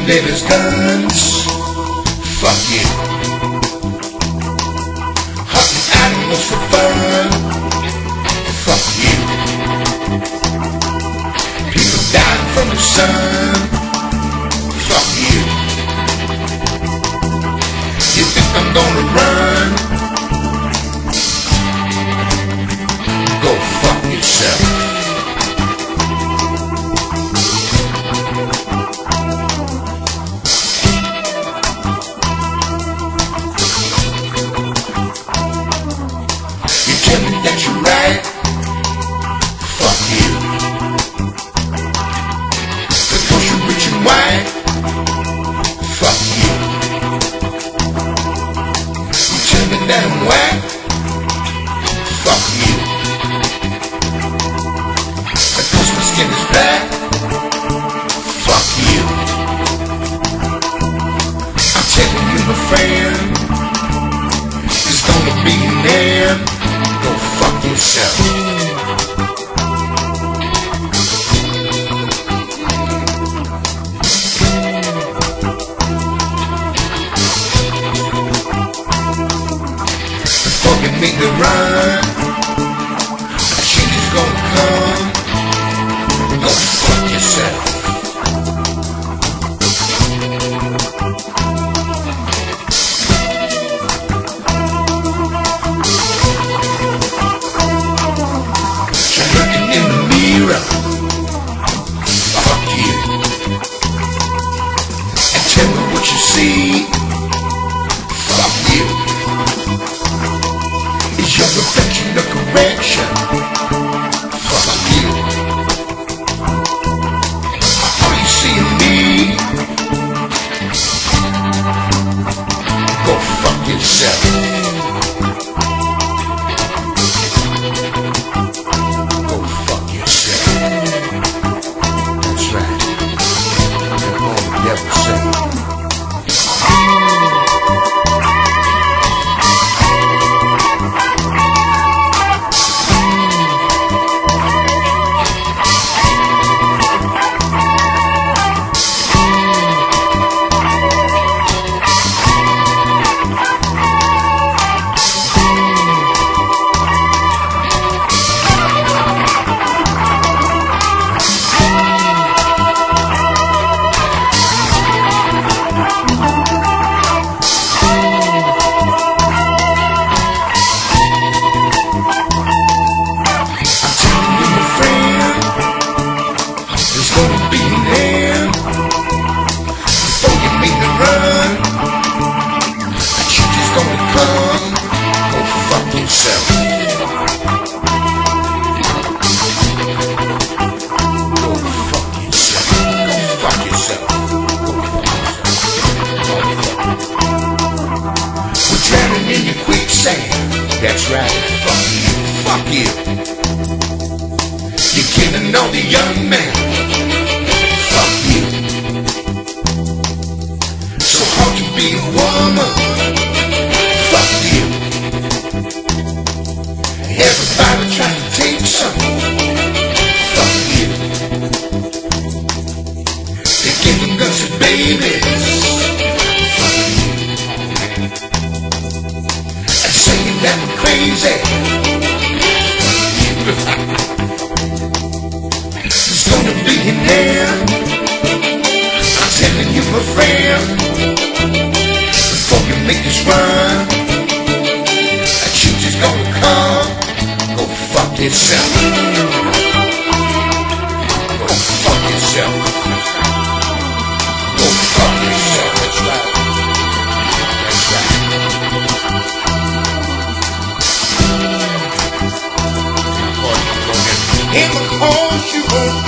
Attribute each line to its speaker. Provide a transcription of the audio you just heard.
Speaker 1: baby's guns. Fuck you. Hunting animals for fun. Fuck you. People dying from the sun. Fuck you. You think I'm gonna run? Go fuck yourself. Tell me that you're right. Fuck you. Because you're rich and white. Fuck you. You tell me that I'm whack. Fuck you. Because my skin is black. Fuck you. I'm telling you, my friend, it's gonna be an end. Go fuck yourself. Before you make me run, a change is gonna come. Go fuck yourself. Fuck you. And tell me what you see. Fuck you. Is your reflection a correction? Fuck you. Are you seeing me? Go fuck yourself. That's right, fuck you, fuck you. You're killing all the young men. Fuck you. So hard to be a woman. Fuck you. Everybody trying to take something. Fuck you. They're giving guns to babies. That I'm crazy. It's gonna be an end. I'm telling you, my friend, before you make this run, a change is gonna come. Go fuck yourself. Go fuck yourself. Go fuck yourself. That's right. That's right. Because you won't